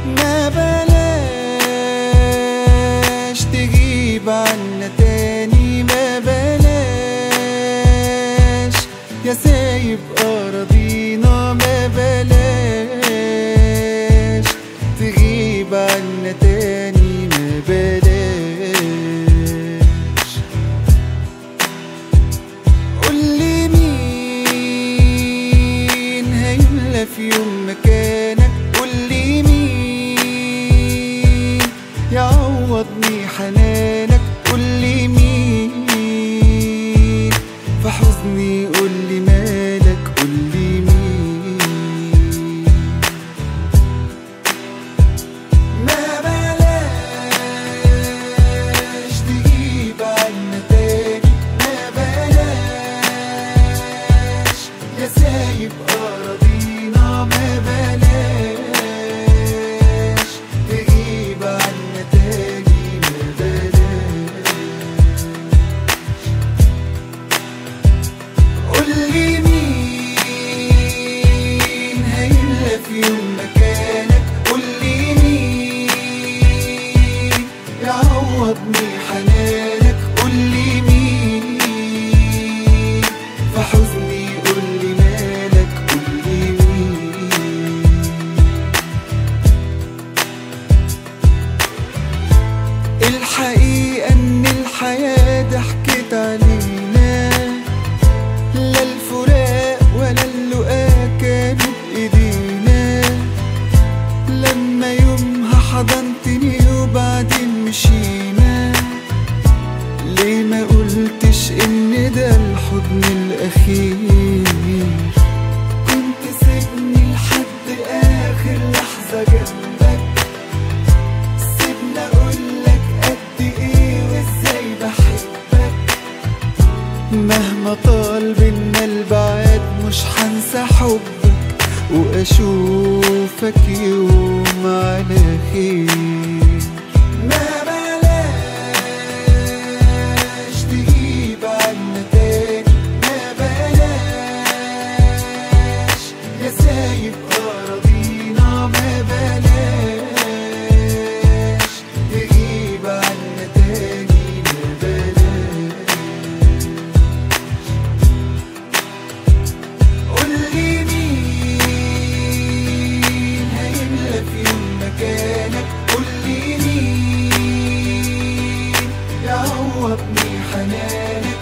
ما بلاش تغيب عنا تاني، ما بلاش يا سايب أراضينا، ما بلاش تغيب عنا تاني، ما بلاش. قولي مين هيملى في يوم مكانك، قولي مين يعوضني حنانك، قولي مين في حزني، قولي مالك، قولي مين. ما بلاش تجيب عنا تاني، ما بلاش يا سايب أراضينا، ما بلاش تجيب عنا تاني، ما بلاش. قولي مين هيملى في يوم مكانك، قولي مين يعوضني حنانك، قولي مين في حزني، قولي مالك، قولي مين. الحقيقة إن الحياة ضحكت علينا، لا الفراق ولا اللقاء كانوا بإيدينا. لما يومها حضنتني وبعدين مشينا، ليه ما قلتش إن ده الحضن الأخير؟ كنت سيبني لحد آخر لحظة جنبك، سيبني أقولك قد إيه وإزاي بحبك. مهما طال بينا البعاد مش هنسى حبك، وأشوفك يوم على خير. ما بلاش تجيب عنا تاني، ما بلاش يا سايب أراضينا، ما بلاش تجيب عنا تاني، ما بلاش. قولي مين هيملى في يوم مكانك، قولي مين يعوضني حنانك،